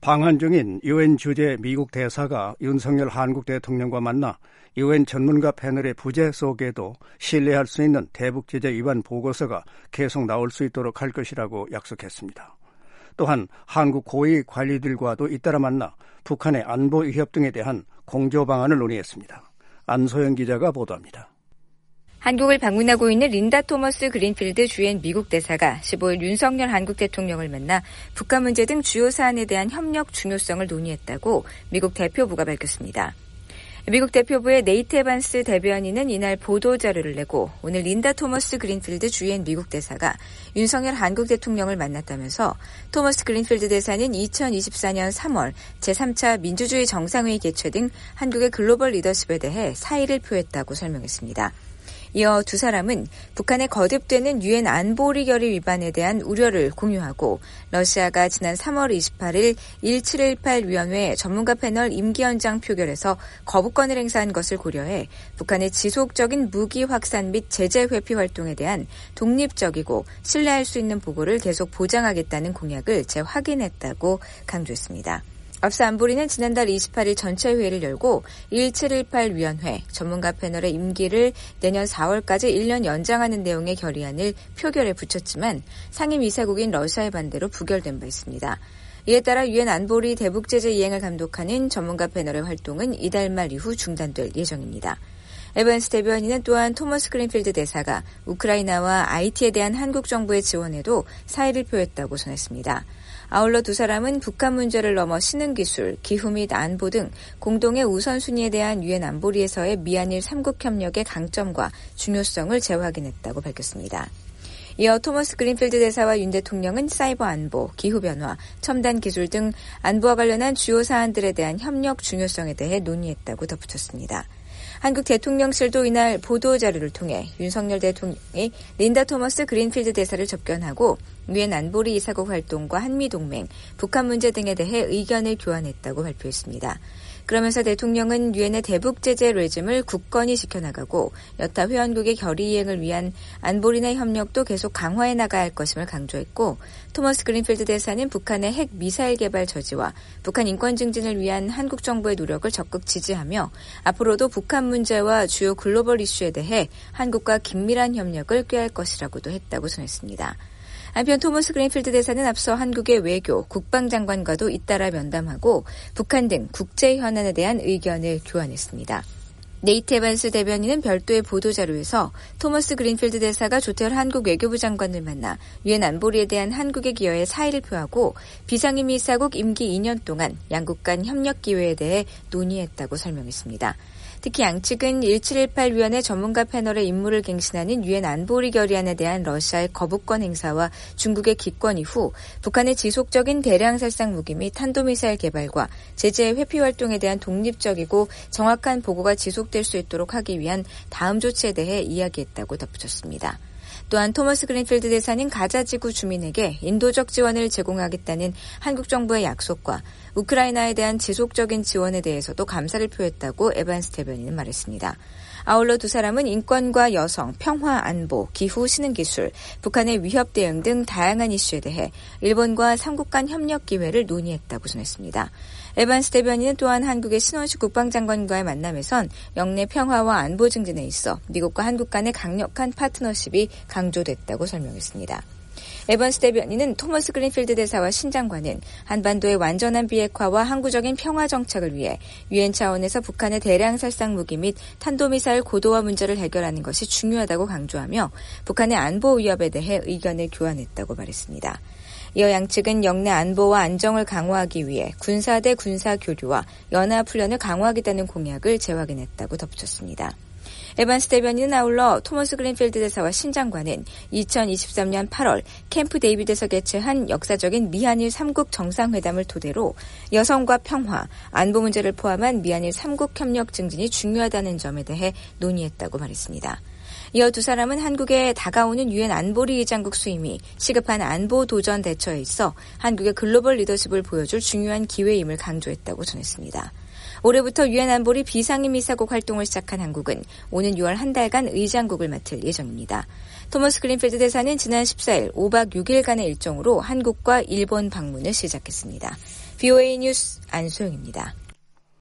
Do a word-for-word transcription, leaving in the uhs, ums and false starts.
방한 중인 유엔 주재 미국 대사가 윤석열 한국 대통령과 만나 유엔 전문가 패널의 부재 속에도 신뢰할 수 있는 대북 제재 위반 보고서가 계속 나올 수 있도록 할 것이라고 약속했습니다. 또한 한국 고위 관리들과도 잇따라 만나 북한의 안보 위협 등에 대한 공조 방안을 논의했습니다. 안소영 기자가 보도합니다. 한국을 방문하고 있는 린다 토머스 그린필드 주엔 미국 대사가 십오일 윤석열 한국 대통령을 만나 북한 문제 등 주요 사안에 대한 협력 중요성을 논의했다고 미국 대표부가 밝혔습니다. 미국 대표부의 네이트 에반스 대변인은 이날 보도자료를 내고 오늘 린다 토머스 그린필드 주엔 미국 대사가 윤석열 한국 대통령을 만났다면서 토머스 그린필드 대사는 이천이십사년 삼월 제삼차 민주주의 정상회의 개최 등 한국의 글로벌 리더십에 대해 사의를 표했다고 설명했습니다. 이어 두 사람은 북한의 거듭되는 유엔 안보리 결의 위반에 대한 우려를 공유하고 러시아가 지난 삼월 이십팔일 일칠일팔 위원회 전문가 패널 임기연장 표결에서 거부권을 행사한 것을 고려해 북한의 지속적인 무기 확산 및 제재 회피 활동에 대한 독립적이고 신뢰할 수 있는 보고를 계속 보장하겠다는 공약을 재확인했다고 강조했습니다. 앞서 안보리는 지난달 이십팔일 전체 회의를 열고 일칠일팔 위원회 전문가 패널의 임기를 내년 사월까지 일 년 연장하는 내용의 결의안을 표결에 붙였지만 상임이사국인 러시아의 반대로 부결된 바 있습니다. 이에 따라 유엔 안보리 대북 제재 이행을 감독하는 전문가 패널의 활동은 이달 말 이후 중단될 예정입니다. 에반스 대변인은 또한 토머스 그린필드 대사가 우크라이나와 아이티에 대한 한국 정부의 지원에도 사의를 표했다고 전했습니다. 아울러 두 사람은 북한 문제를 넘어 신흥기술, 기후 및 안보 등 공동의 우선순위에 대한 유엔 안보리에서의 미한일 삼국 협력의 강점과 중요성을 재확인했다고 밝혔습니다. 이어 토머스 그린필드 대사와 윤 대통령은 사이버 안보, 기후변화, 첨단 기술 등 안보와 관련한 주요 사안들에 대한 협력 중요성에 대해 논의했다고 덧붙였습니다. 한국 대통령실도 이날 보도자료를 통해 윤석열 대통령이 린다 토머스 그린필드 대사를 접견하고 유엔 안보리 이사국 활동과 한미동맹, 북한 문제 등에 대해 의견을 교환했다고 발표했습니다. 그러면서 대통령은 유엔의 대북 제재 레짐을 굳건히 지켜나가고 여타 회원국의 결의 이행을 위한 안보리내 협력도 계속 강화해 나가야 할 것임을 강조했고 토머스 그린필드 대사는 북한의 핵 미사일 개발 저지와 북한 인권 증진을 위한 한국 정부의 노력을 적극 지지하며 앞으로도 북한 문제와 주요 글로벌 이슈에 대해 한국과 긴밀한 협력을 꾀할 것이라고도 했다고 전했습니다. 한편 토머스 그린필드 대사는 앞서 한국의 외교, 국방장관과도 잇따라 면담하고 북한 등 국제 현안에 대한 의견을 교환했습니다. 네이트 에반스 대변인은 별도의 보도자료에서 토머스 그린필드 대사가 조태열 한국 외교부 장관을 만나 유엔 안보리에 대한 한국의 기여에 사의를 표하고 비상임이사국 임기 이 년 동안 양국 간 협력 기회에 대해 논의했다고 설명했습니다. 특히 양측은 일칠일팔 위원회 전문가 패널의 임무를 갱신하는 유엔 안보리 결의안에 대한 러시아의 거부권 행사와 중국의 기권 이후 북한의 지속적인 대량 살상 무기 및 탄도미사일 개발과 제재 회피 활동에 대한 독립적이고 정확한 보고가 지속될 수 있도록 하기 위한 다음 조치에 대해 이야기했다고 덧붙였습니다. 또한 토머스 그린필드 대사는 가자지구 주민에게 인도적 지원을 제공하겠다는 한국 정부의 약속과 우크라이나에 대한 지속적인 지원에 대해서도 감사를 표했다고 에반스 대변인은 말했습니다. 아울러 두 사람은 인권과 여성, 평화 안보, 기후 신흥기술, 북한의 위협 대응 등 다양한 이슈에 대해 일본과 삼국 간 협력 기회를 논의했다고 전했습니다. 에반스 대변인은 또한 한국의 신원식 국방장관과의 만남에선 영내 평화와 안보 증진에 있어 미국과 한국 간의 강력한 파트너십이 강조됐다고 설명했습니다. 에반스 대변인은 토머스 그린필드 대사와 신 장관은 한반도의 완전한 비핵화와 항구적인 평화 정착을 위해 유엔 차원에서 북한의 대량 살상 무기 및 탄도미사일 고도화 문제를 해결하는 것이 중요하다고 강조하며 북한의 안보 위협에 대해 의견을 교환했다고 말했습니다. 이어 양측은 영내 안보와 안정을 강화하기 위해 군사 대 군사 교류와 연합훈련을 강화하겠다는 공약을 재확인했다고 덧붙였습니다. 에반스 대변인은 아울러 토머스 그린필드 대사와 신 장관은 이천이십삼년 팔월 캠프 데이비드에서 개최한 역사적인 미한일 삼국 정상회담을 토대로 여성과 평화, 안보 문제를 포함한 미한일 삼국 협력 증진이 중요하다는 점에 대해 논의했다고 말했습니다. 이어 두 사람은 한국에 다가오는 유엔 안보리 의장국 수임이 시급한 안보 도전 대처에 있어 한국의 글로벌 리더십을 보여줄 중요한 기회임을 강조했다고 전했습니다. 올해부터 유엔 안보리 비상임이사국 활동을 시작한 한국은 오는 유월 한 달간 의장국을 맡을 예정입니다. 토머스 그린필드 대사는 지난 십사일 오박 육일간의 일정으로 한국과 일본 방문을 시작했습니다. 브이오에이 뉴스 안소영입니다.